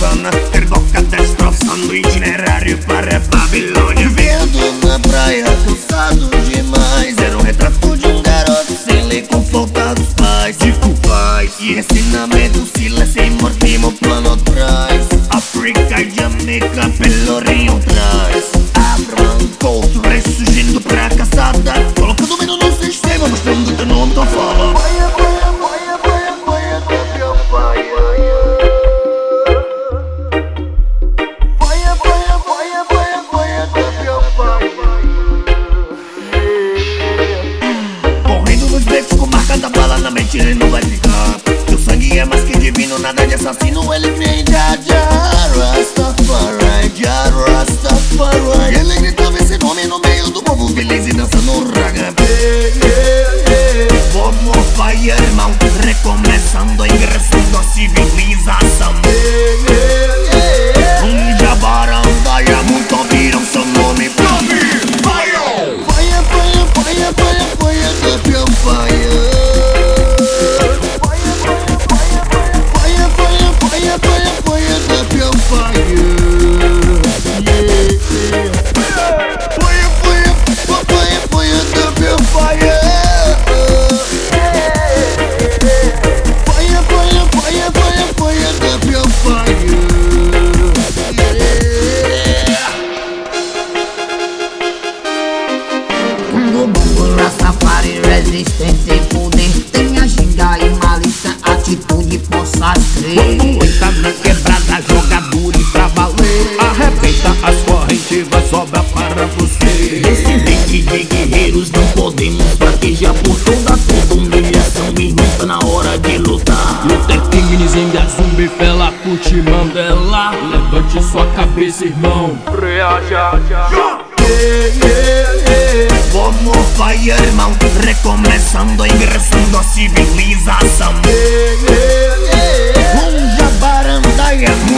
americana, ter boca destroçando itinerário para a Babilônia. Vendo na praia, cansado demais, era um retrato de um garoto sem lei com falta dos pais. Tipo paz E ensinamento, silêncio e mortimo plano atrás. África e Jamaica pelo rio traz. Abraham Couto ressurgindo pra caçada, colocando medo no sistema, mostrando que não tô fala. Correndo nos becos com marca da bala na mente, ele não vai ficar. Teu sangue é mais que divino, nada de assassino, ele crê em Jah Jah Rastafari, Jah Rastafari. Ele gritava esse nome no meio do povo feliz e dançando um raga. Vamos vai, irmão, recomeçando, ingressando a civilização. Jabarandaia, muito ouviram seu nome. Rastafari, resistência e poder. Tenha ginga e malícia, atitude possa crer. Muita na quebrada, joga duro e pra valer. Arrebenta as correntes, vai sobrar para você. Descendente de guerreiros, não podemos fraquejar por toda humilhação. E não tá na hora de lutar. Luther King, Nzinga, Zumbi, Fela Kuti, Mandela. Levante sua cabeça, irmão. Reaja. Vamos vai, irmão, recomeçando, ingressando a civilização. Jabarandaia,